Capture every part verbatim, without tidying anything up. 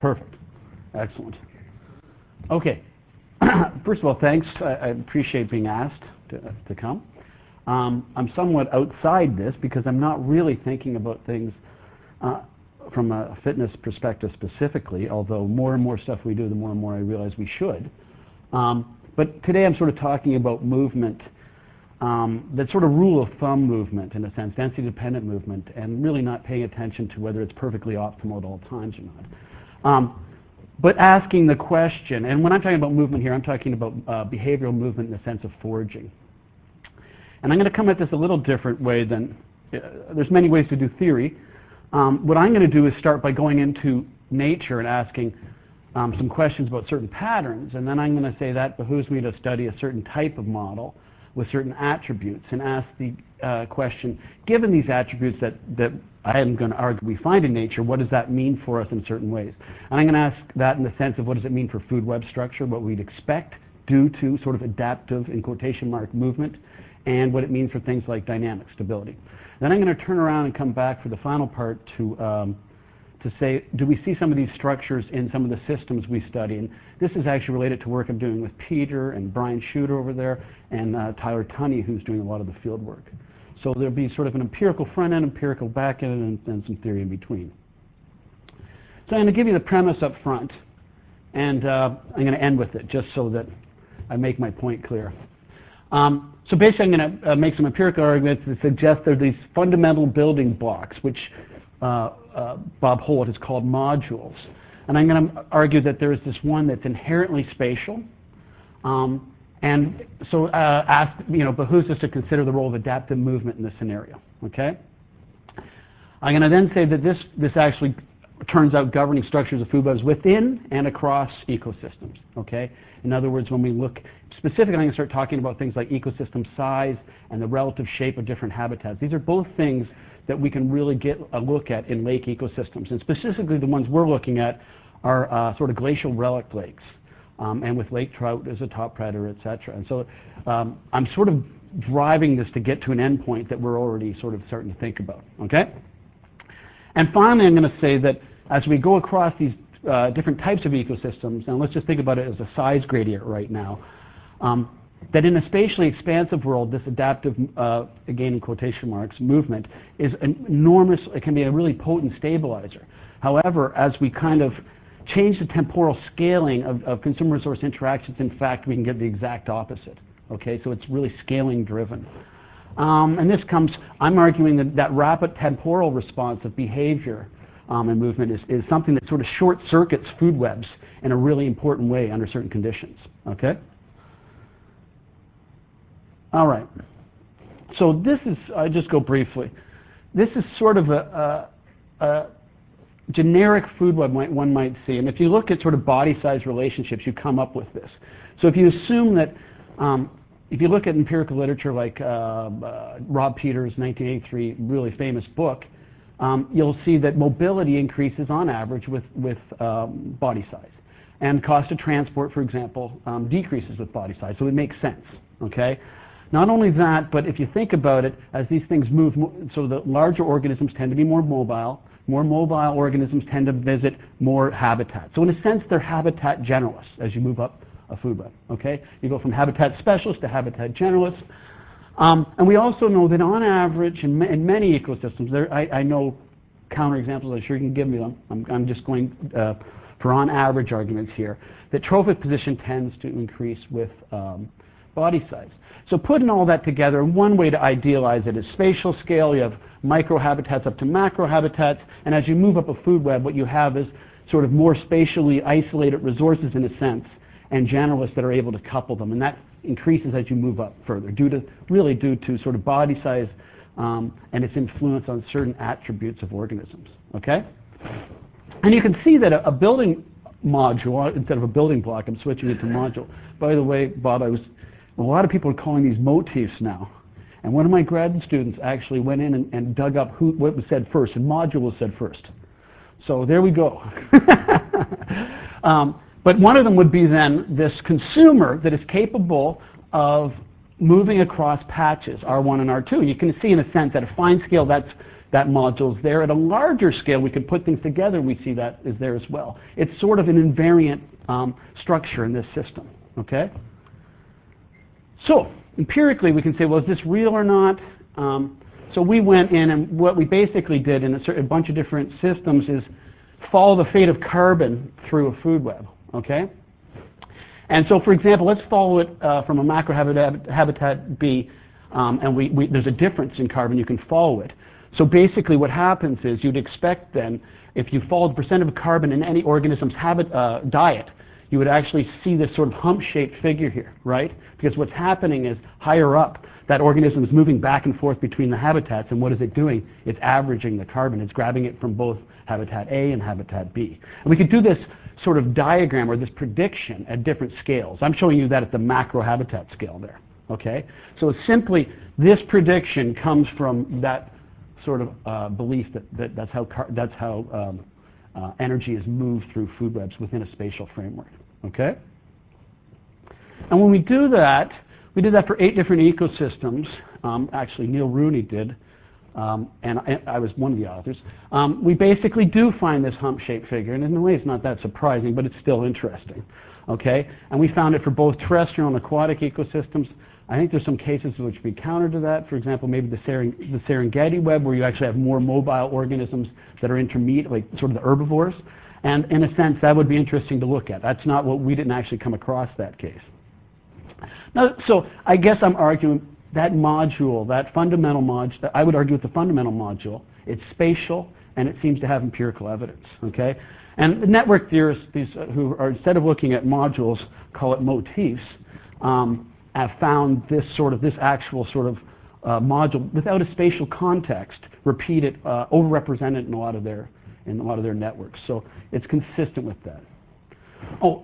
Perfect. Excellent. Okay. First of all, thanks. I, I appreciate being asked to, to come. Um, I'm somewhat outside this because I'm not really thinking about things uh, from a fitness perspective specifically, although more and more stuff we do, the more and more I realize we should. Um, but today I'm sort of talking about movement, um, that sort of rule of thumb movement, in a sense, density-dependent movement, and really not paying attention to whether it's perfectly optimal at all times or not. Um, but asking the question, and when I'm talking about movement here, I'm talking about uh, behavioral movement in the sense of foraging. And I'm going to come at this a little different way than, uh, there's many ways to do theory. Um, what I'm going to do is start by going into nature and asking um, some questions about certain patterns, and then I'm going to say that behooves me to study a certain type of model with certain attributes and ask the uh, question, given these attributes that, that I am going to argue we find in nature, what does that mean for us in certain ways? And I'm going to ask that in the sense of what does it mean for food web structure, what we'd expect due to sort of adaptive, in quotation mark, movement, and what it means for things like dynamic stability. Then I'm going to turn around and come back for the final part to, um, to say, do we see some of these structures in some of the systems we study? And this is actually related to work I'm doing with Peter and Brian Shooter over there and uh, Tyler Tunney, who's doing a lot of the field work. So there'll be sort of an empirical front end, empirical back end, and, and some theory in between. So I'm going to give you the premise up front, and uh, I'm going to end with it just so that I make my point clear. Um, so basically I'm going to uh, make some empirical arguments that suggest there are these fundamental building blocks, which uh, uh, Bob Holt has called modules. And I'm going to argue that there is this one that's inherently spatial. Um, and so uh, ask, you know, behooves us to consider the role of adaptive movement in this scenario. Okay? I'm going to then say that this, this actually turns out governing structures of food webs within and across ecosystems. Okay? In other words, when we look specifically, I'm going to start talking about things like ecosystem size and the relative shape of different habitats. These are both things that we can really get a look at in lake ecosystems. And specifically the ones we're looking at are uh, sort of glacial relic lakes. Um, and with lake trout as a top predator, et cetera. And so um, I'm sort of driving this to get to an endpoint that we're already sort of starting to think about. Okay? And finally, I'm going to say that as we go across these uh, different types of ecosystems, and let's just think about it as a size gradient right now, um, that in a spatially expansive world, this adaptive, uh, again in quotation marks, movement is an enormous, it can be a really potent stabilizer. However, as we kind of change the temporal scaling of, of consumer resource interactions, in fact, we can get the exact opposite. Okay, so it's really scaling driven. Um, and this comes, I'm arguing that that rapid temporal response of behavior um, and movement is, is something that sort of short circuits food webs in a really important way under certain conditions. Okay? All right. So this is, I just go briefly. This is sort of a, a, a generic food web one might see. And if you look at sort of body size relationships, you come up with this. So if you assume that, um, if you look at empirical literature like uh, uh, Rob Peters' nineteen eighty-three really famous book, um, you'll see that mobility increases on average with, with um, body size. And cost of transport, for example, um, decreases with body size. So it makes sense. Okay? Not only that, but if you think about it, as these things move, so the larger organisms tend to be more mobile. More mobile organisms tend to visit more habitat. So in a sense, they're habitat generalists as you move up a food web. Okay? You go from habitat specialist to habitat generalist. Um, and we also know that on average, in, ma in many ecosystems, there, I, I know counterexamples, I'm sure you can give me them. I'm, I'm just going uh, for on average arguments here, that trophic position tends to increase with um, body size. So putting all that together, one way to idealize it is spatial scale. You have microhabitats up to macrohabitats, and as you move up a food web, what you have is sort of more spatially isolated resources in a sense, and generalists that are able to couple them, and that increases as you move up further, due to really due to sort of body size um, and its influence on certain attributes of organisms. Okay, and you can see that a, a building module instead of a building block, I'm switching it to module. By the way, Bob, I was a lot of people are calling these motifs now. And one of my grad students actually went in and, and dug up who, what was said first, and module was said first. So there we go. um, but one of them would be then this consumer that is capable of moving across patches, R one and R two. You can see in a sense at a fine scale that's that module is there. At a larger scale, we could put things together and we see that is there as well. It's sort of an invariant um, structure in this system, okay? So, empirically, we can say, well, is this real or not? Um, so we went in, and what we basically did in a, certain, a bunch of different systems is follow the fate of carbon through a food web, okay? And so, for example, let's follow it uh, from a macrohabitat habitat B, um, and we, we, there's a difference in carbon, you can follow it. So basically what happens is you'd expect then, if you follow the percent of carbon in any organism's habit, uh, diet, you would actually see this sort of hump-shaped figure here, right? Because what's happening is higher up, that organism is moving back and forth between the habitats, and what is it doing? It's averaging the carbon. It's grabbing it from both habitat A and habitat B. And we could do this sort of diagram or this prediction at different scales. I'm showing you that at the macro habitat scale there, okay? So it's simply, this prediction comes from that sort of uh, belief that, that that's how, car that's how um, uh, energy is moved through food webs within a spatial framework, okay? And when we do that, we did that for eight different ecosystems. Um, actually, Neil Rooney did, um, and I, I was one of the authors. Um, we basically do find this hump-shaped figure, and in a way it's not that surprising, but it's still interesting, okay? And we found it for both terrestrial and aquatic ecosystems. I think there's some cases which would be counter to that. For example, maybe the, Seren the Serengeti web, where you actually have more mobile organisms that are intermediate, like sort of the herbivores. And in a sense, that would be interesting to look at. That's not what we didn't actually come across that case. Now, so I guess I'm arguing that module, that fundamental module, I would argue with the fundamental module, it's spatial and it seems to have empirical evidence, okay? And the network theorists, these, uh, who are, instead of looking at modules, call it motifs, um, have found this sort of, this actual sort of uh, module without a spatial context repeated, uh, overrepresented in a lot of their, in a lot of their networks. So it's consistent with that. Oh,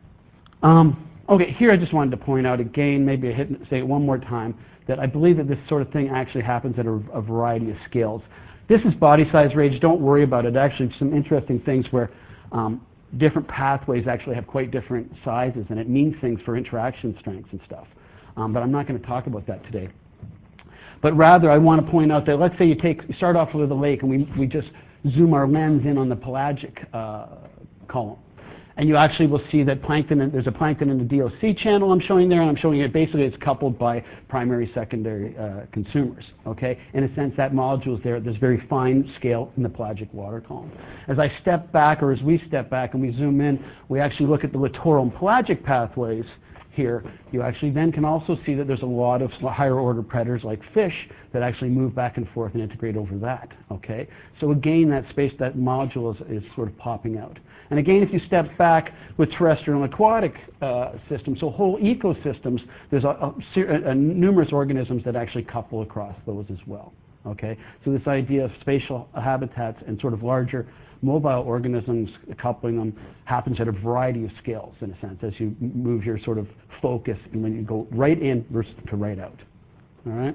um, okay, here I just wanted to point out again, maybe I hit, say it one more time, that I believe that this sort of thing actually happens at a, a variety of scales. This is body size range, don't worry about it. Actually, some interesting things where um, different pathways actually have quite different sizes, and it means things for interaction strengths and stuff. Um, but I'm not going to talk about that today. But rather, I want to point out that let's say you take, you start off with a lake, and we, we just zoom our lens in on the pelagic uh, column. And you actually will see that plankton, there's a plankton in the D O C channel I'm showing there, and I'm showing it basically it's coupled by primary, secondary uh, consumers, okay? In a sense, that module is there at this very fine scale in the pelagic water column. As I step back, or as we step back and we zoom in, we actually look at the littoral and pelagic pathways here. You actually then can also see that there's a lot of higher order predators like fish that actually move back and forth and integrate over that, okay? So again, that space, that module is, is sort of popping out. And again, if you step back with terrestrial and aquatic uh, systems, so whole ecosystems, there's a, a, a numerous organisms that actually couple across those as well, okay? So this idea of spatial habitats and sort of larger mobile organisms coupling them happens at a variety of scales, in a sense, as you move your sort of focus and when you go right in versus to right out, all right?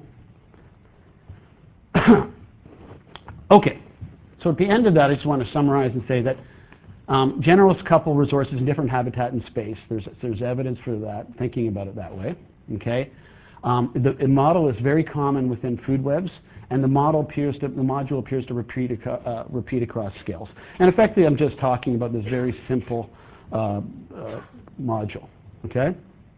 Okay, so at the end of that, I just want to summarize and say that Um, generalists couple resources in different habitat and space. There's, there's evidence for that, thinking about it that way, okay? Um, the, the model is very common within food webs, and the model appears to, the module appears to repeat, uh, repeat across scales. And effectively, I'm just talking about this very simple uh, uh, module, okay?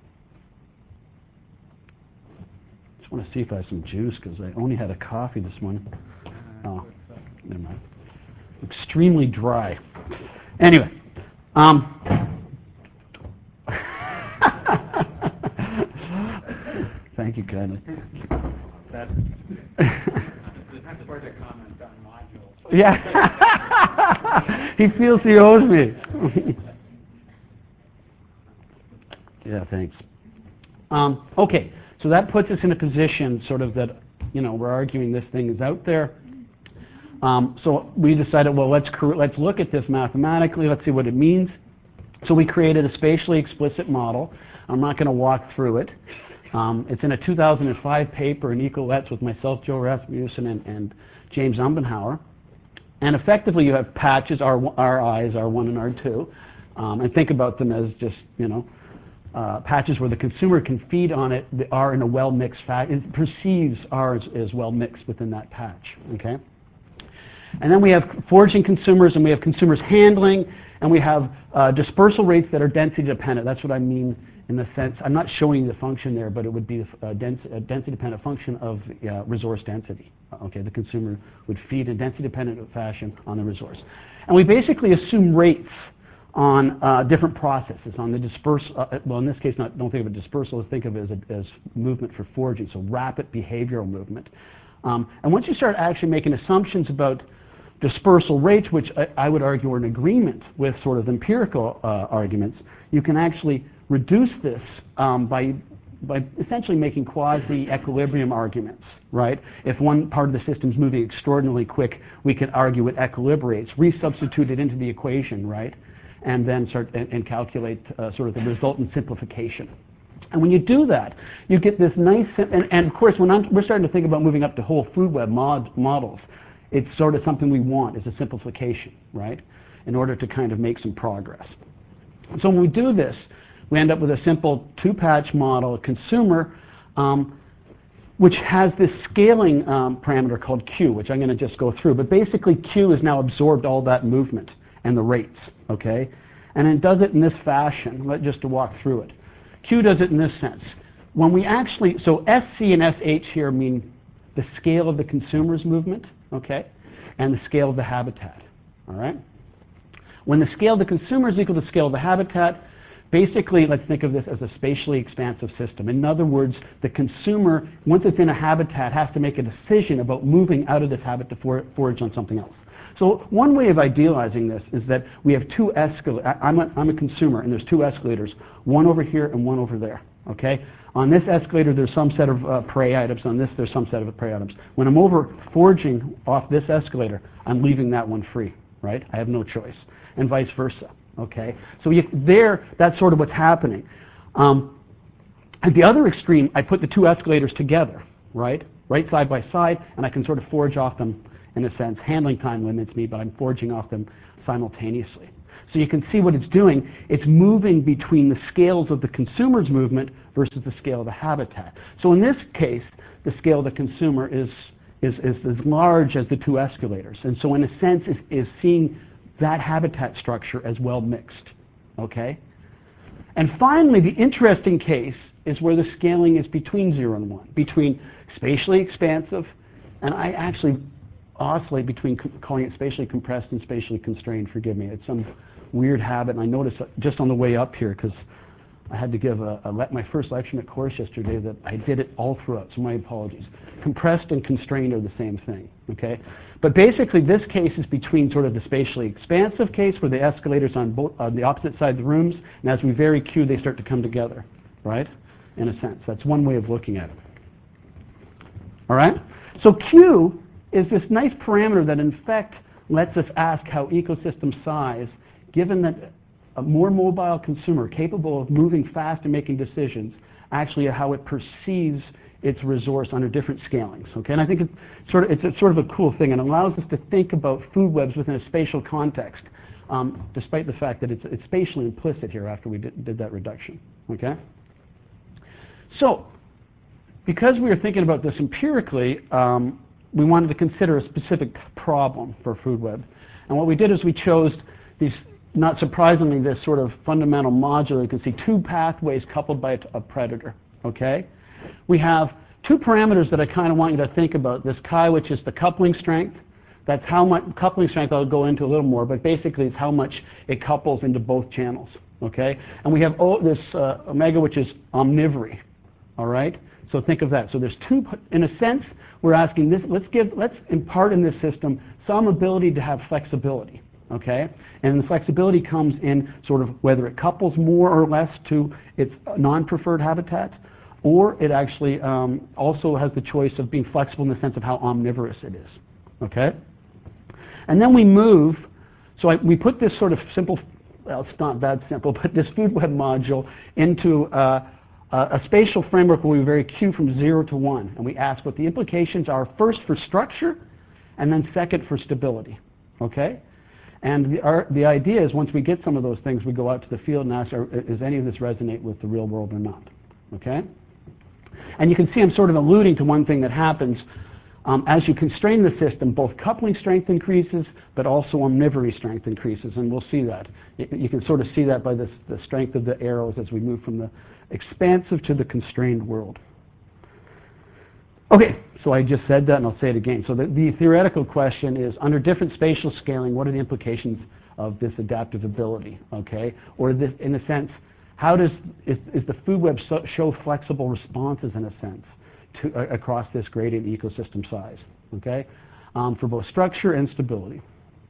Just want to see if I have some juice, because I only had a coffee this morning. Oh, never mind. Extremely dry. Anyway, um, thank you kindly. That's part of the comment on modules. Yeah, he feels he owes me. Yeah, thanks. Um, okay, so that puts us in a position sort of that, you know, we're arguing this thing is out there. Um, so we decided, well, let's, let's look at this mathematically, let's see what it means. So we created a spatially explicit model. I'm not going to walk through it. Um, it's in a two thousand five paper in Ecolets with myself, Joe Rasmussen, and, and James Umbenhauer. And effectively you have patches, R, R Is, R one and R two, um, and think about them as just, you know, uh, patches where the consumer can feed on it, the R in a well-mixed fact. It perceives R as, as well-mixed within that patch, okay? And then we have foraging consumers, and we have consumers handling, and we have uh, dispersal rates that are density dependent. That's what I mean in the sense, I'm not showing you the function there, but it would be a, dens a density dependent function of uh, resource density. Okay, the consumer would feed in density dependent fashion on the resource. And we basically assume rates on uh, different processes, on the dispersal, uh, well in this case not, don't think of it dispersal, think of it as, a, as movement for foraging, so rapid behavioral movement. Um, and once you start actually making assumptions about dispersal rates, which I, I would argue are in agreement with sort of empirical uh, arguments, you can actually reduce this um, by, by essentially making quasi-equilibrium arguments, right? If one part of the system is moving extraordinarily quick, we can argue it equilibrates, resubstitute it into the equation, right? And then start and, and calculate uh, sort of the resultant simplification. And when you do that, you get this nice, and, and of course when I'm, we're starting to think about moving up to whole food web mod, models, it's sort of something we want, is a simplification, right? In order to kind of make some progress. So when we do this, we end up with a simple two-patch model, a consumer, um, which has this scaling um, parameter called Q, which I'm going to just go through. But basically Q has now absorbed all that movement and the rates, okay? And it does it in this fashion, let, just to walk through it. Q does it in this sense. When we actually, so S C and S H here mean the scale of the consumer's movement, okay, and the scale of the habitat, all right? When the scale of the consumer is equal to the scale of the habitat, basically, let's think of this as a spatially expansive system. In other words, the consumer, once it's in a habitat, has to make a decision about moving out of this habitat to for forage on something else. So one way of idealizing this is that we have two escalators. I'm a, I'm a consumer, and there's two escalators, one over here and one over there, okay? On this escalator, there's some set of uh, prey items. On this, there's some set of prey items. When I'm over foraging off this escalator, I'm leaving that one free, right? I have no choice, and vice versa. Okay, so you, there, that's sort of what's happening. Um, at the other extreme, I put the two escalators together, right, right side by side, and I can sort of forage off them in a sense. Handling time limits me, but I'm foraging off them simultaneously. So you can see what it's doing. It's moving between the scales of the consumer's movement versus the scale of the habitat. So in this case, the scale of the consumer is is, is as large as the two escalators, and so in a sense is, is seeing that habitat structure as well mixed, okay? And finally, the interesting case is where the scaling is between zero and one, between spatially expansive, and I actually oscillate between calling it spatially compressed and spatially constrained, forgive me. It's some weird habit, and I noticed just on the way up here, because I had to give a, a my first lecture in a course yesterday that I did it all throughout, so my apologies. Compressed and constrained are the same thing, okay? But basically this case is between sort of the spatially expansive case where the escalators on both on the opposite side of the rooms, and as we vary Q, they start to come together, right? In a sense, that's one way of looking at it. All right? So Q is this nice parameter that in fact lets us ask how ecosystem size, given that a more mobile consumer capable of moving fast and making decisions, actually how it perceives its resource under different scalings. Okay, and I think it's sort of it's a, sort of a cool thing and allows us to think about food webs within a spatial context, um, despite the fact that it's it's spatially implicit here after we did, did that reduction. Okay, so because we were thinking about this empirically, um, we wanted to consider a specific problem for food web, and what we did is we chose these. Not surprisingly, this sort of fundamental modular, you can see two pathways coupled by a, a predator, okay? We have two parameters that I kind of want you to think about. This chi, which is the coupling strength. That's how much, coupling strength I'll go into a little more, but basically it's how much it couples into both channels, okay? And we have o, this uh, omega, which is omnivory, all right? So think of that. So there's two, in a sense, we're asking this, let's give, let's impart in this system some ability to have flexibility. Okay, and the flexibility comes in sort of whether it couples more or less to its non-preferred habitat, or it actually um, also has the choice of being flexible in the sense of how omnivorous it is. Okay, and then we move. So I, we put this sort of simple, well, it's not that simple, but this food web module into uh, a, a spatial framework where we vary Q from zero to one, and we ask what the implications are first for structure, and then second for stability. Okay. And the, our, the idea is once we get some of those things, we go out to the field and ask, are, does any of this resonate with the real world or not? Okay? And you can see I'm sort of alluding to one thing that happens Um, as you constrain the system, both coupling strength increases, but also omnivory strength increases, and we'll see that. You, you can sort of see that by this, the strength of the arrows as we move from the expansive to the constrained world. Okay, so I just said that, and I'll say it again. So the, the theoretical question is, under different spatial scaling, what are the implications of this adaptive ability, okay? Or this, in a sense, how does, is, is the food web so, show flexible responses, in a sense, to, uh, across this gradient ecosystem size, okay, um, for both structure and stability.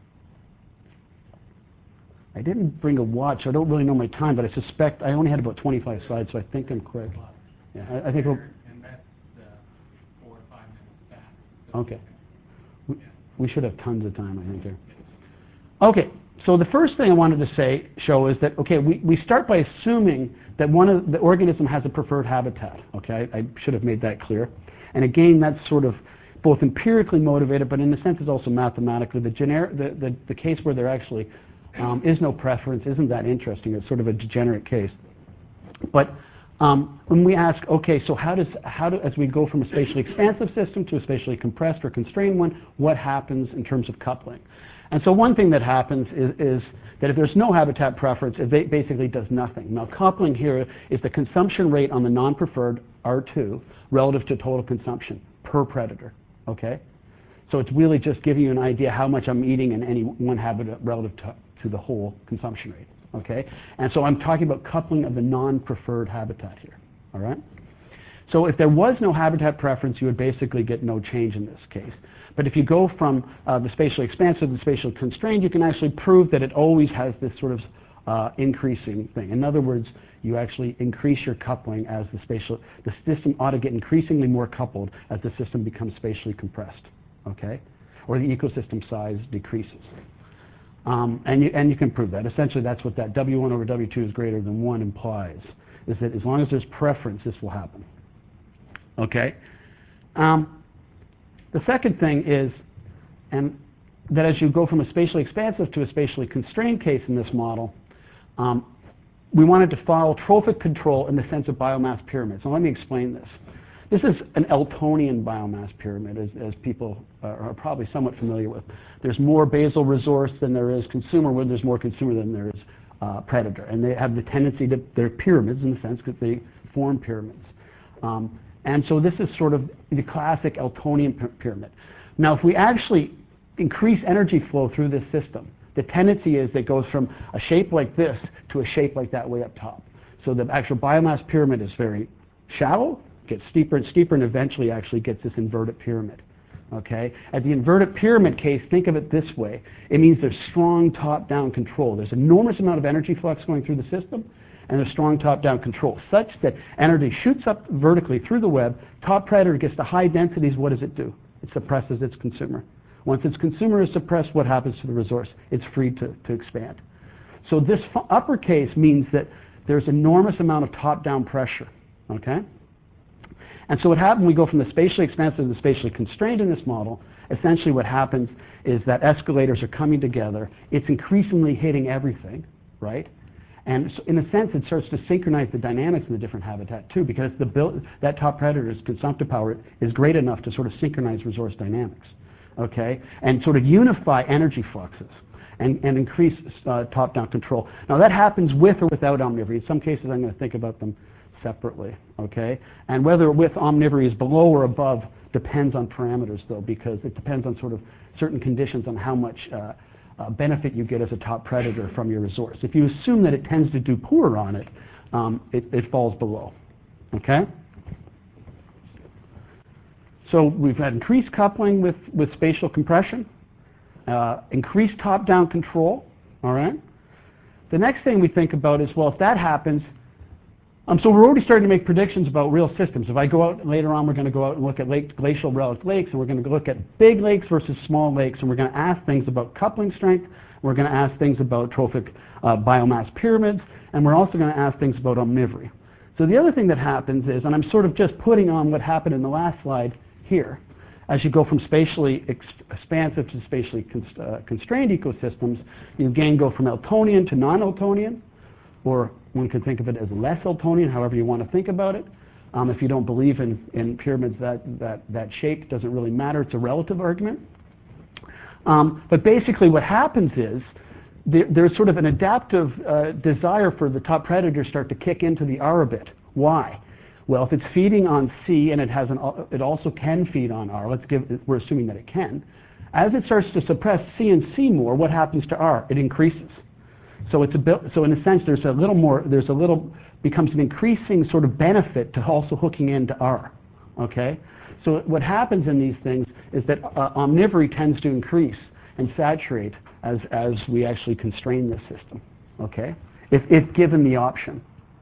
I didn't bring a watch. I don't really know my time, but I suspect I only had about twenty-five slides, so I think I'm quick. Yeah, I, I think we'll... And that's uh, four or five minutes back. Okay. We, we should have tons of time, I think, here. Okay, so the first thing I wanted to say, show is that, okay, we, we start by assuming that one of the organism has a preferred habitat, okay? I should have made that clear. And again, that's sort of both empirically motivated, but in a sense it's also mathematically. The, gener the, the, the case where there actually um, is no preference isn't that interesting. It's sort of a degenerate case. But um, when we ask, okay, so how does, how do, as we go from a spatially expansive system to a spatially compressed or constrained one, what happens in terms of coupling? And so one thing that happens is, is that if there's no habitat preference, it basically does nothing. Now, coupling here is the consumption rate on the non-preferred R two relative to total consumption per predator, okay? So it's really just giving you an idea how much I'm eating in any one habitat relative to, to the whole consumption rate, okay? And so I'm talking about coupling of the non-preferred habitat here, all right? So if there was no habitat preference, you would basically get no change in this case. But if you go from uh, the spatially expansive to the spatially constrained, you can actually prove that it always has this sort of uh, increasing thing. In other words, you actually increase your coupling as the spatial, the system ought to get increasingly more coupled as the system becomes spatially compressed, okay? Or the ecosystem size decreases. Um, and, you, and you can prove that. Essentially, that's what that W one over W two is greater than one implies, is that as long as there's preference, this will happen, okay? Um, The second thing is, and that as you go from a spatially expansive to a spatially constrained case in this model, um, we wanted to follow trophic control in the sense of biomass pyramids. Now let me explain this. This is an Eltonian biomass pyramid, as, as people are probably somewhat familiar with. There's more basal resource than there is consumer, where there's more consumer than there is uh, predator. And they have the tendency to, they're pyramids in the sense that they form pyramids. Um, And so this is sort of the classic Eltonian pyramid. Now, if we actually increase energy flow through this system, the tendency is that it goes from a shape like this to a shape like that way up top. So the actual biomass pyramid is very shallow, gets steeper and steeper, and eventually actually gets this inverted pyramid. Okay? At the inverted pyramid case, think of it this way. It means there's strong top-down control. There's enormous amount of energy flux going through the system, and there's strong top-down control, such that energy shoots up vertically through the web. Top predator gets to high densities. What does it do? It suppresses its consumer. Once its consumer is suppressed, what happens to the resource? It's free to, to expand. So this upper case means that there's enormous amount of top-down pressure, okay? And so what happens when we go from the spatially expansive to the spatially constrained in this model, essentially what happens is that escalators are coming together. It's increasingly hitting everything, right? And so in a sense, it starts to synchronize the dynamics in the different habitat too, because the build, that top predator's consumptive power is great enough to sort of synchronize resource dynamics, okay? And sort of unify energy fluxes and, and increase uh, top-down control. Now that happens with or without omnivory. In some cases, I'm going to think about them separately, okay? And whether with omnivory is below or above depends on parameters though, because it depends on sort of certain conditions on how much uh, Uh, benefit you get as a top predator from your resource. If you assume that it tends to do poorer on it, um, it, it falls below, okay? So we've had increased coupling with, with spatial compression, uh, increased top-down control, all right? The next thing we think about is, well, if that happens, Um, so we're already starting to make predictions about real systems. If I go out later on, we're going to go out and look at lake, glacial relic lakes, and we're going to look at big lakes versus small lakes, and we're going to ask things about coupling strength. We're going to ask things about trophic uh, biomass pyramids, and we're also going to ask things about omnivory. So the other thing that happens is, and I'm sort of just putting on what happened in the last slide here, as you go from spatially ex expansive to spatially const uh, constrained ecosystems, you again go from Eltonian to non-Eltonian, or one could think of it as less Eltonian, however you want to think about it. Um, if you don't believe in, in pyramids, that, that, that shape doesn't really matter. It's a relative argument. Um, but basically what happens is there, there's sort of an adaptive uh, desire for the top predator to start to kick into the R a bit. Why? Well, if it's feeding on C and it has an, it also can feed on R, let's give, we're assuming that it can. As it starts to suppress C and C more, what happens to R? It increases. So it's a bit, so in a sense, there's a little more, there's a little, becomes an increasing sort of benefit to also hooking into R, okay? So what happens in these things is that uh, omnivory tends to increase and saturate as, as we actually constrain this system, okay? If, if given the option.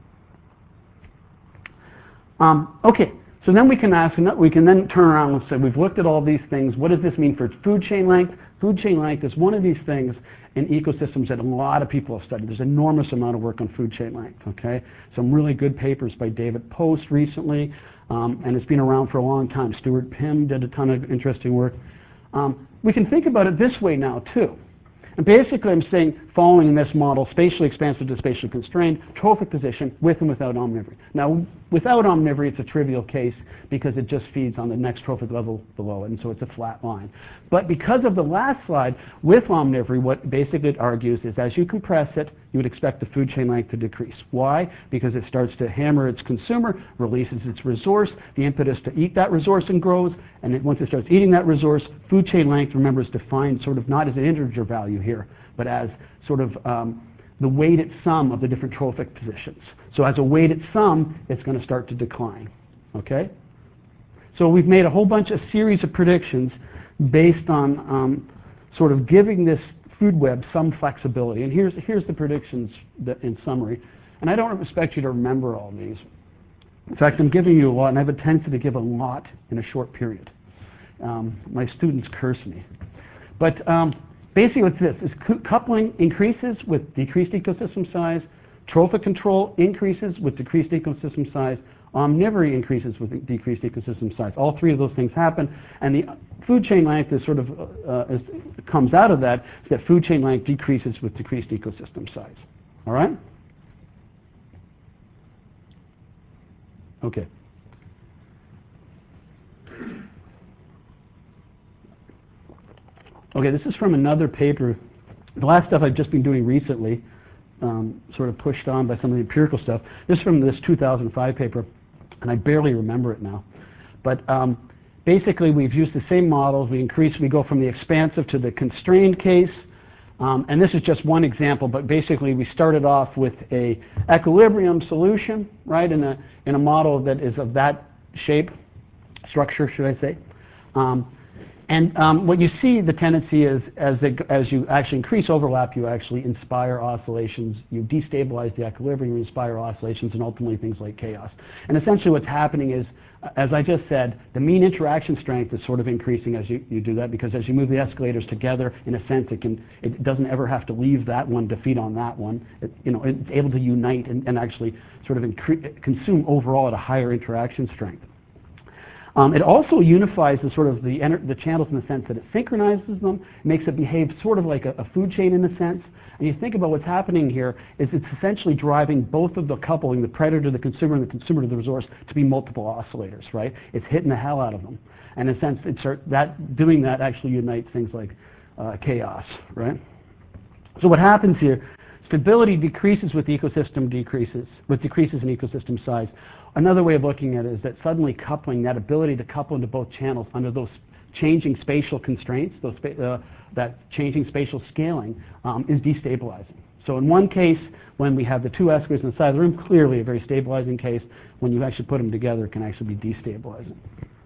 Um, okay, so then we can ask, we can then turn around and say, we've looked at all these things, what does this mean for food chain length? Food chain length is one of these things in ecosystems that a lot of people have studied. There's an enormous amount of work on food chain length, okay? Some really good papers by David Post recently, um, and it's been around for a long time. Stuart Pym did a ton of interesting work. Um, we can think about it this way now, too. And basically, I'm saying, following this model, spatially expansive to spatially constrained, trophic position with and without omnivory. Now, without omnivory, it's a trivial case because it just feeds on the next trophic level below it, and so it's a flat line. But because of the last slide, with omnivory, what basically it argues is as you compress it, you would expect the food chain length to decrease. Why? Because it starts to hammer its consumer, releases its resource, the impetus to eat that resource and grows, and it, once it starts eating that resource, food chain length, remember, is defined sort of not as an integer value here, but as sort of um, the weighted sum of the different trophic positions. So as a weighted sum, it's going to start to decline, okay? So we've made a whole bunch of series of predictions based on um, sort of giving this food web some flexibility. And here's, here's the predictions that, in summary. And I don't expect you to remember all these. In fact, I'm giving you a lot, and I have a tendency to give a lot in a short period. Um, my students curse me. But um, basically what's this, is coupling increases with decreased ecosystem size, trophic control increases with decreased ecosystem size, omnivory increases with decreased ecosystem size. All three of those things happen, and the food chain length is sort of uh, is, comes out of that, is that food chain length decreases with decreased ecosystem size. All right? Okay. Okay, this is from another paper. The last stuff I've just been doing recently, um, sort of pushed on by some of the empirical stuff. This is from this two thousand five paper, and I barely remember it now. But um, basically, we've used the same models. We increase, we go from the expansive to the constrained case. Um, and this is just one example, but basically we started off with a equilibrium solution, right, in a, in a model that is of that shape, structure, should I say. Um, and um, what you see, the tendency is, as, they, as you actually increase overlap, you actually inspire oscillations, you destabilize the equilibrium, you inspire oscillations, and ultimately things like chaos. And essentially what's happening is, as I just said, the mean interaction strength is sort of increasing as you, you do that, because as you move the escalators together, in a sense, it can it doesn't ever have to leave that one to feed on that one. It, you know, it's able to unite and, and actually sort of incre- consume overall at a higher interaction strength. Um, it also unifies the sort of the, the channels in the sense that it synchronizes them, makes it behave sort of like a, a food chain in a sense. And you think about what's happening here is it's essentially driving both of the coupling, the predator to the consumer and the consumer to the resource, to be multiple oscillators, right? It's hitting the hell out of them. And in a sense, it's that, doing that actually unites things like uh, chaos, right? So what happens here, stability decreases with the ecosystem decreases, with decreases in ecosystem size. Another way of looking at it is that suddenly coupling, that ability to couple into both channels under those changing spatial constraints, those uh, that changing spatial scaling, um, is destabilizing. So in one case, when we have the two escalators on the side of the room, clearly a very stabilizing case. When you actually put them together, it can actually be destabilizing.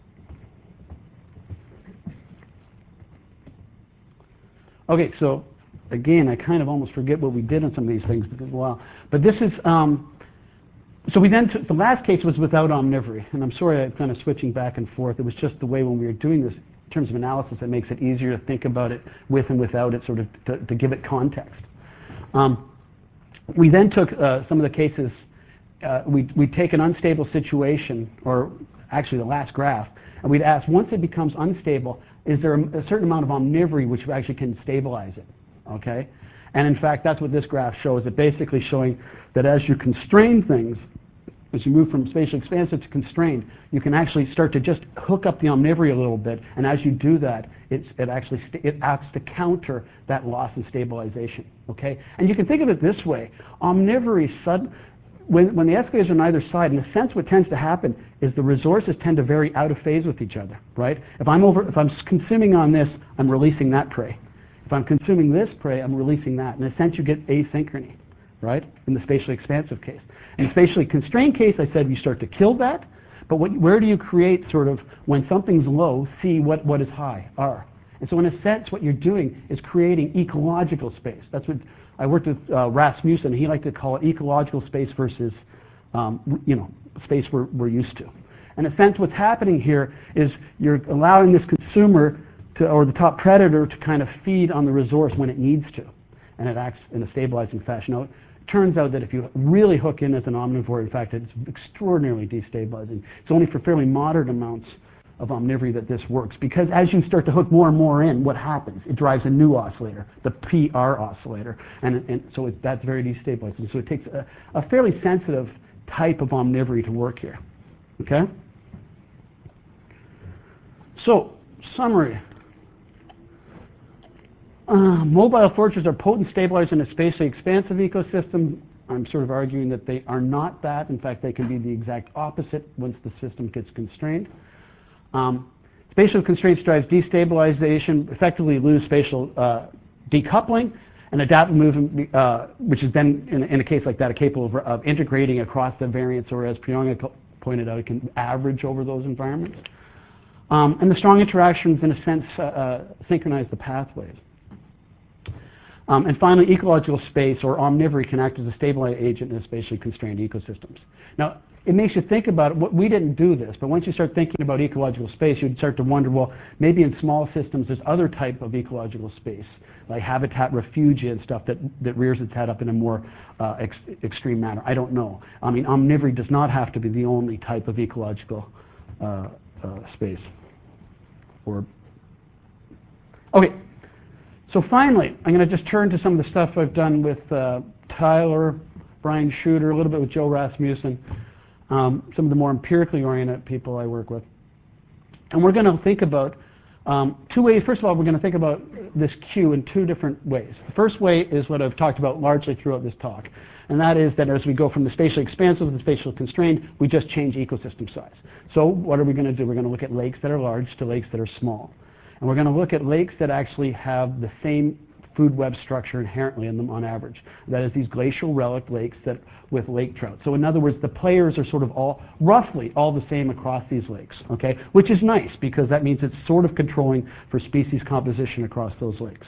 Okay, so again, I kind of almost forget what we did on some of these things because, wow. But this is, um, so we then, took, the last case was without omnivory. And I'm sorry I'm kind of switching back and forth. It was just the way when we were doing this in terms of analysis, it makes it easier to think about it with and without it, sort of to, to give it context. Um, we then took uh, some of the cases, uh, we, we'd take an unstable situation, or actually the last graph, and we'd ask, once it becomes unstable, is there a, a certain amount of omnivory which actually can stabilize it, okay? And in fact, that's what this graph shows. It basically showing that as you constrain things, as you move from spatially expansive to constrained, you can actually start to just hook up the omnivory a little bit, and as you do that, it's, it actually st it acts to counter that loss in stabilization. Okay, and you can think of it this way: omnivory sud when when the escalators are on either side, in a sense, what tends to happen is the resources tend to vary out of phase with each other. Right? If I'm over, if I'm consuming on this, I'm releasing that prey. If I'm consuming this prey, I'm releasing that. In a sense, you get asynchrony, right? In the spatially expansive case. In the spatially constrained case, I said you start to kill that, but what, where do you create sort of, when something's low, C, what, what is high, R. And so in a sense, what you're doing is creating ecological space. That's what, I worked with uh, Rasmussen, he liked to call it ecological space versus, um, you know, space we're, we're used to. In a sense, what's happening here is you're allowing this consumer to, or the top predator to kind of feed on the resource when it needs to, and it acts in a stabilizing fashion. Now, it turns out that if you really hook in as an omnivore, in fact, it's extraordinarily destabilizing. It's only for fairly moderate amounts of omnivory that this works, because as you start to hook more and more in, what happens? It drives a new oscillator, the P R oscillator, and, and so it, that's very destabilizing. So it takes a, a fairly sensitive type of omnivory to work here. Okay? So, summary. Uh, mobile fortresses are potent stabilizers in a spatially expansive ecosystem. I'm sort of arguing that they are not that. In fact, they can be the exact opposite once the system gets constrained. Um, spatial constraints drives destabilization, effectively lose spatial uh, decoupling, and adaptive movement, uh, which is then, in, in a case like that, capable of, of integrating across the variants, or as Priyanga pointed out, it can average over those environments. Um, and the strong interactions, in a sense, uh, uh, synchronize the pathways. Um, and finally, ecological space, or omnivory, can act as a stabilizing agent in spatially constrained ecosystems. Now, it makes you think about it. We didn't do this, but once you start thinking about ecological space, you'd start to wonder, well, maybe in small systems there's other type of ecological space, like habitat refugia and stuff that, that rears its head up in a more uh, ex extreme manner. I don't know. I mean, omnivory does not have to be the only type of ecological uh, uh, space. Or okay. So finally, I'm going to just turn to some of the stuff I've done with uh, Tyler, Brian Shooter, a little bit with Joe Rasmussen, um, some of the more empirically oriented people I work with. And we're going to think about um, two ways. First of all, we're going to think about this Q in two different ways. The first way is what I've talked about largely throughout this talk, and that is that as we go from the spatially expansive to the spatially constrained, we just change ecosystem size. So what are we going to do? We're going to look at lakes that are large to lakes that are small. And we're going to look at lakes that actually have the same food web structure inherently in them on average. That is, these glacial relic lakes that with lake trout. So in other words, the players are sort of all, roughly all the same across these lakes, okay? Which is nice, because that means it's sort of controlling for species composition across those lakes.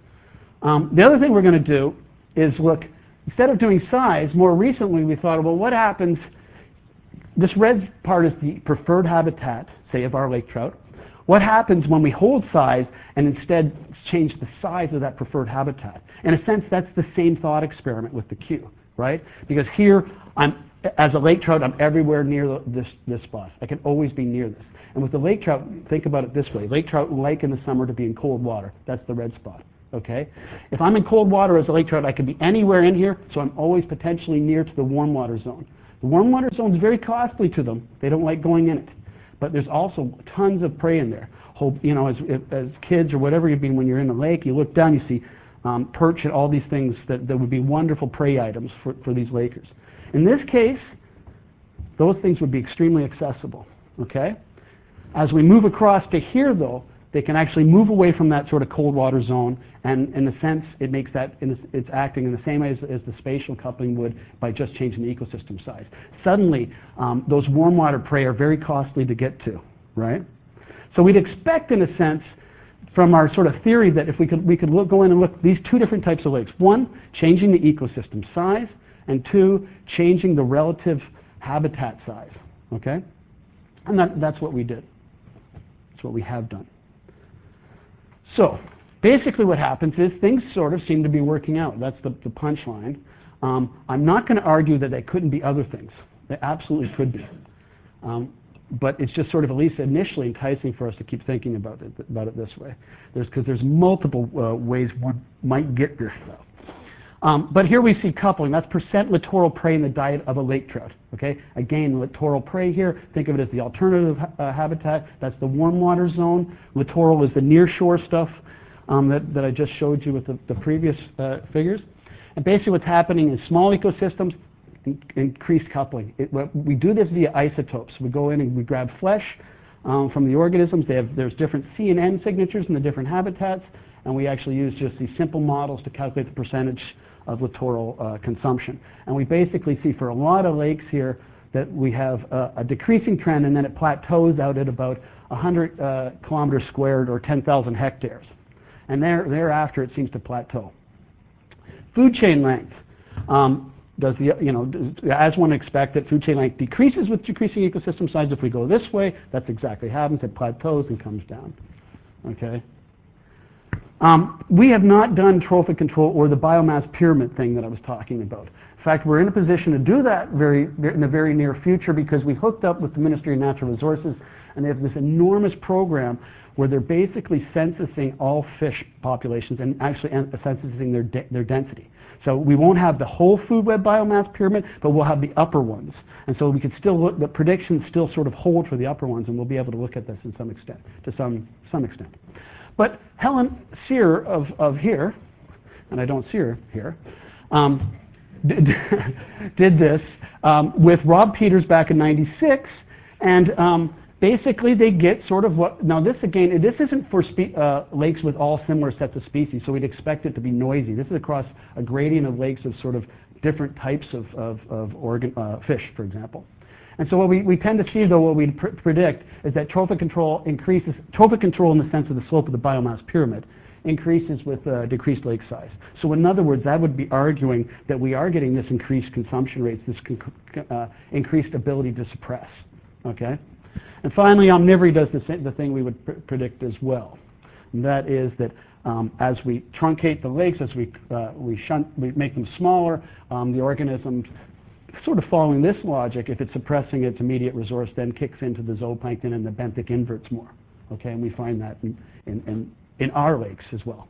Um, the other thing we're going to do is look, instead of doing size, more recently we thought, well, what happens, this red part is the preferred habitat, say, of our lake trout. What happens when we hold size and instead change the size of that preferred habitat? In a sense, that's the same thought experiment with the Q, right? Because here, I'm, as a lake trout, I'm everywhere near this, this spot. I can always be near this. And with the lake trout, think about it this way. Lake trout like in the summer to be in cold water. That's the red spot, okay? If I'm in cold water as a lake trout, I can be anywhere in here, so I'm always potentially near to the warm water zone. The warm water zone is very costly to them. They don't like going in it. But there's also tons of prey in there. Whole, you know, as, as kids or whatever you've been, when you're in the lake, you look down, you see um, perch and all these things that, that would be wonderful prey items for, for these lakers. In this case, those things would be extremely accessible, okay? As we move across to here, though, they can actually move away from that sort of cold water zone, and in a sense, it makes that, in a, it's acting in the same way as, as the spatial coupling would by just changing the ecosystem size. Suddenly, um, those warm water prey are very costly to get to, right? So we'd expect, in a sense, from our sort of theory that if we could, we could look, go in and look at these two different types of lakes. One, changing the ecosystem size, and two, changing the relative habitat size, okay? And that, that's what we did. That's what we have done. So basically what happens is things sort of seem to be working out. That's the, the punchline. Um, I'm not going to argue that they couldn't be other things. They absolutely could be. Um, but it's just sort of at least initially enticing for us to keep thinking about it, about it this way. There's, because there's multiple uh, ways one might get this stuff. Um, but here we see coupling. That's percent littoral prey in the diet of a lake trout. Okay? Again, littoral prey here, think of it as the alternative uh, habitat. That's the warm water zone. Littoral is the near shore stuff um, that, that I just showed you with the, the previous uh, figures. And basically what's happening is small ecosystems in, increase coupling. It, we do this via isotopes. We go in and we grab flesh um, from the organisms. They have, there's different C and N signatures in the different habitats, and we actually use just these simple models to calculate the percentage of littoral uh, consumption. And we basically see for a lot of lakes here that we have a, a decreasing trend, and then it plateaus out at about one hundred uh, kilometers squared or ten thousand hectares. And there, thereafter it seems to plateau. Food chain length. Um, does the, you know, as one expected, food chain length decreases with decreasing ecosystem size. If we go this way, that's exactly happens. It plateaus and comes down. Okay. Um, we have not done trophic control or the biomass pyramid thing that I was talking about. In fact, we're in a position to do that very, in the very near future because we hooked up with the Ministry of Natural Resources, and they have this enormous program where they're basically censusing all fish populations and actually censusing their, de their density. So we won't have the whole food web biomass pyramid, but we'll have the upper ones. And so we could still look, the predictions still sort of hold for the upper ones, and we'll be able to look at this in some extent, to some, some extent. But Helen Sear of, of here, and I don't see her here, um, did, did this um, with Rob Peters back in ninety-six, and um, basically they get sort of what, now this again, this isn't for spe uh, lakes with all similar sets of species, so we'd expect it to be noisy. This is across a gradient of lakes of sort of different types of, of, of organ, uh, fish, for example. And so what we, we tend to see, though, what we pr predict is that trophic control increases, trophic control in the sense of the slope of the biomass pyramid, increases with uh, decreased lake size. So in other words, that would be arguing that we are getting this increased consumption rates, this uh, increased ability to suppress. Okay? And finally, omnivory does the, same, the thing we would pr predict as well. And that is that um, as we truncate the lakes, as we, uh, we, shunt, we make them smaller, um, the organisms sort of following this logic, if it's suppressing its immediate resource, then kicks into the zooplankton and the benthic inverts more. Okay, and we find that in, in, in, in our lakes as well.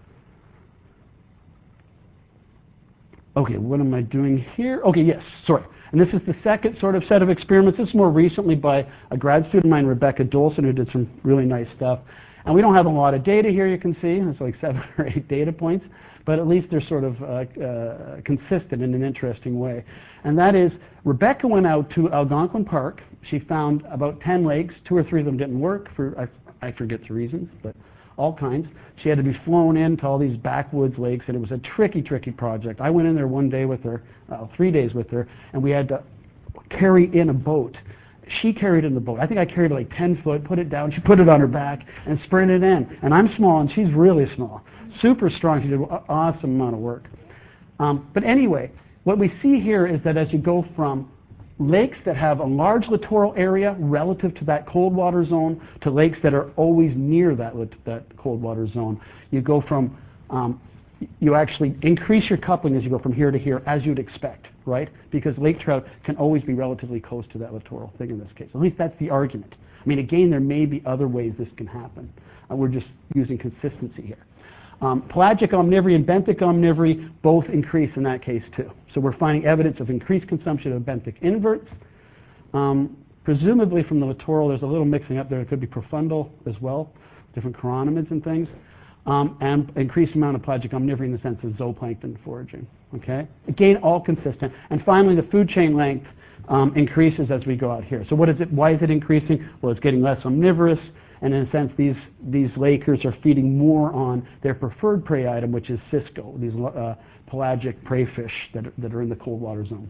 Okay, what am I doing here? Okay, yes, sorry. And this is the second sort of set of experiments. This is more recently by a grad student of mine, Rebecca Dolson, who did some really nice stuff. And we don't have a lot of data here, you can see. It's like seven or eight data points. But at least they're sort of uh, uh, consistent in an interesting way. And that is, Rebecca went out to Algonquin Park. She found about ten lakes. Two or three of them didn't work for, I, I forget the reasons, but all kinds. She had to be flown into all these backwoods lakes, and it was a tricky, tricky project. I went in there one day with her, uh, three days with her, and we had to carry in a boat. She carried in the boat. I think I carried like ten foot, put it down, she put it on her back, and sprinted in. And I'm small, and she's really small. Super strong. She did an awesome amount of work. Um, but anyway, what we see here is that as you go from lakes that have a large littoral area relative to that cold water zone to lakes that are always near that, that cold water zone, you go from, um, you actually increase your coupling as you go from here to here, as you'd expect, right? Because lake trout can always be relatively close to that littoral thing in this case. At least that's the argument. I mean, again, there may be other ways this can happen. Uh, we're just using consistency here. Um, pelagic omnivory and benthic omnivory both increase in that case too. So we're finding evidence of increased consumption of benthic inverts. Um, presumably from the littoral, there's a little mixing up there. It could be profundal as well, different chironomids and things. Um, and increased amount of pelagic omnivory in the sense of zooplankton foraging. Okay? Again, all consistent. And finally, the food chain length um, increases as we go out here. So what is it? Why is it increasing? Well, it's getting less omnivorous. And in a sense, these, these lakers are feeding more on their preferred prey item, which is cisco, these uh, pelagic prey fish that are, that are in the cold water zone.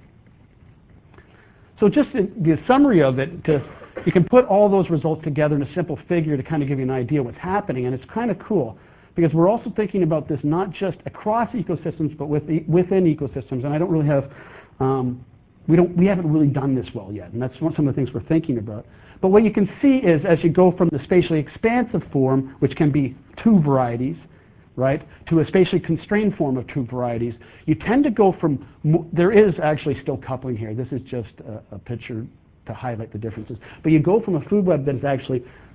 So just in the summary of it, to, you can put all those results together in a simple figure to kind of give you an idea of what's happening. And it's kind of cool, because we're also thinking about this not just across ecosystems, but with, within ecosystems. And I don't really have, um, we, don't, we haven't really done this well yet. And that's one, some of the things we're thinking about. But what you can see is as you go from the spatially expansive form, which can be two varieties, right, to a spatially constrained form of two varieties, you tend to go from, there is actually still coupling here. This is just a, a picture to highlight the differences. But you go from a food web that is actually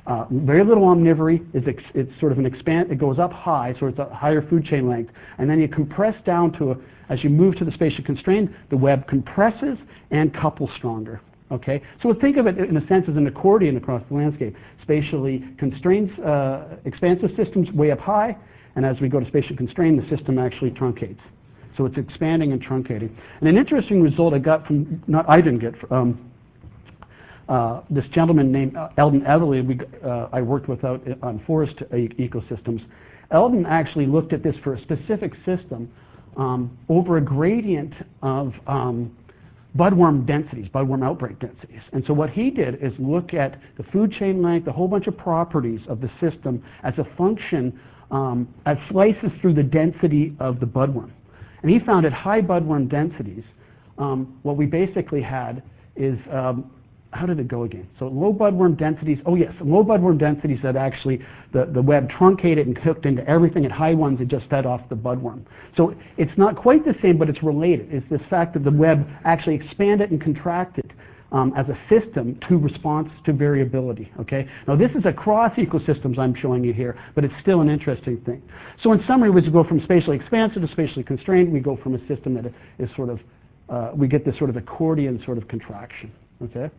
Uh, very little omnivory. It's, ex it's sort of an expand. It goes up high, so it's a higher food chain length, and then you compress down to a. As you move to the spatially constrained, the web compresses and couples stronger. Okay, so think of it in a sense as an accordion across the landscape. Spatially constrained, uh, expansive systems way up high, and as we go to spatially constrained, the system actually truncates. So it's expanding and truncating. And an interesting result I got from, not I didn't get, um, uh, this gentleman named uh, Eldon Everly, we, uh, I worked with out on forest e ecosystems. Eldon actually looked at this for a specific system um, over a gradient of um, budworm densities, budworm outbreak densities. And so what he did is look at the food chain length, a whole bunch of properties of the system as a function, um, as slices through the density of the budworm. And he found at high budworm densities, um, what we basically had is, um, how did it go again? So low budworm densities, oh yes, low budworm densities that actually the, the web truncated and hooked into everything. At high ones, it just fed off the budworm. So it's not quite the same, but it's related. It's this fact that the web actually expanded and contracted um, as a system to response to variability, okay? Now this is across ecosystems I'm showing you here, but it's still an interesting thing. So in summary, we go from spatially expansive to spatially constrained. We go from a system that is sort of, uh, we get this sort of accordion sort of contraction, okay?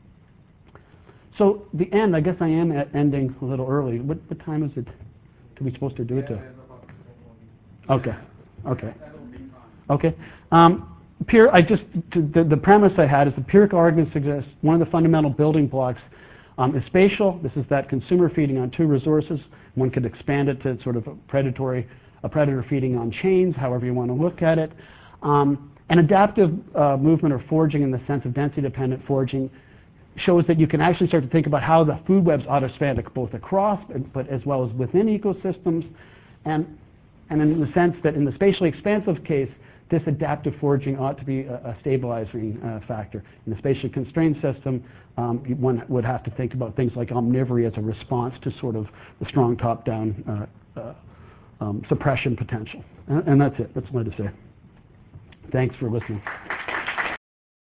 So the end, I guess I am at ending a little early. What, what time is it? Are we supposed to do it to? Okay, okay, okay. Um, Pyrrhic, I just, the, the premise I had is the Pyrrhic argument suggests one of the fundamental building blocks um, is spatial. This is that consumer feeding on two resources. One could expand it to sort of a predatory, a predator feeding on chains, however you want to look at it. Um, and adaptive uh, movement or foraging in the sense of density-dependent foraging shows that you can actually start to think about how the food webs ought to span both across, but as well as within ecosystems, and, and in the sense that in the spatially expansive case, this adaptive foraging ought to be a, a stabilizing uh, factor. In the spatially constrained system, um, one would have to think about things like omnivory as a response to sort of the strong top-down uh, uh, um, suppression potential. And, and that's it. That's what I had to say. Thanks for listening.